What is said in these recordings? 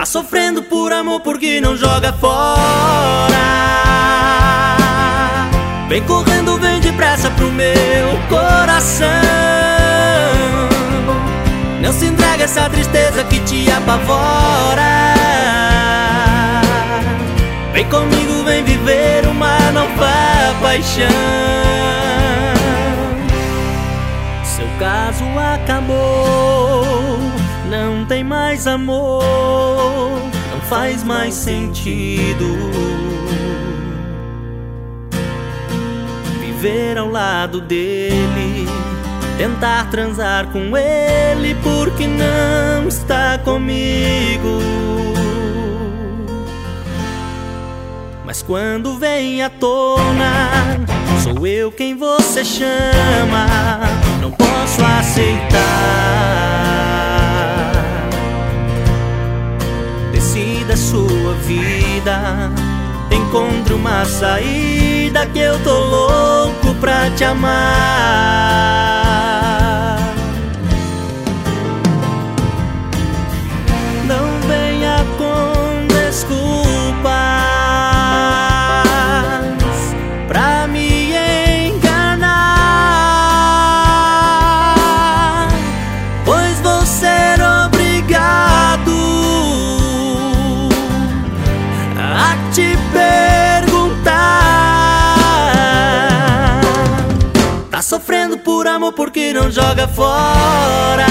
sofrendo por amor porque não joga fora. Vem correndo, vem depressa pro meu coração. Não se entrega a essa tristeza que te apavora. Vem comigo, vem viver uma nova paixão. Seu caso acabou, não tem mais amor, não faz mais sentido viver ao lado dele, tentar transar com ele porque não está comigo. Mas quando vem à tona, sou eu quem você chama, não posso aceitar. Decida a sua vida, encontre uma saída que eu tô louco pra te amar. Não venha com desculpas pra me enganar, pois vou ser obrigado a te perguntar. Tá sofrendo por amor porque não joga fora.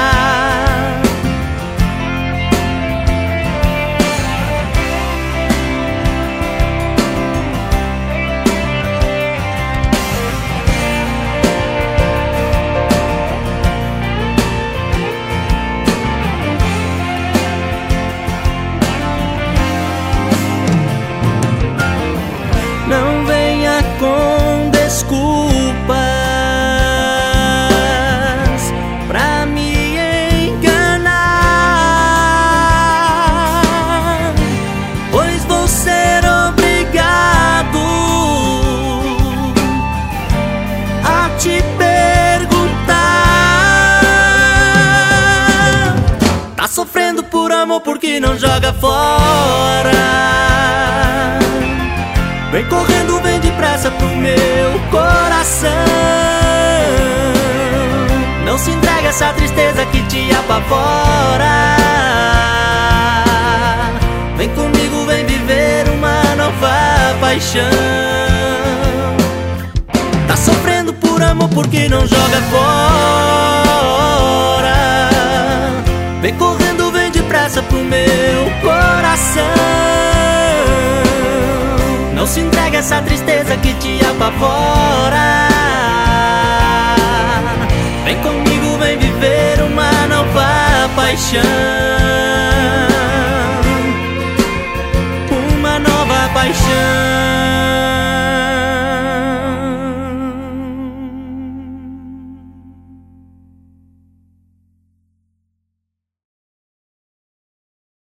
Não venha com desculpas pra me enganar, pois vou ser obrigado a te perguntar. Tá sofrendo por amor porque não joga fora. Vem correndo, vem depressa pro meu coração. Não se entrega a essa tristeza que te apavora. Vem comigo, vem viver uma nova paixão. Tá sofrendo por amor porque não joga fora. Vem correndo, vem depressa pro meu coração. Não se entrega a essa tristeza que te apavora. Vem comigo, vem viver uma nova paixão.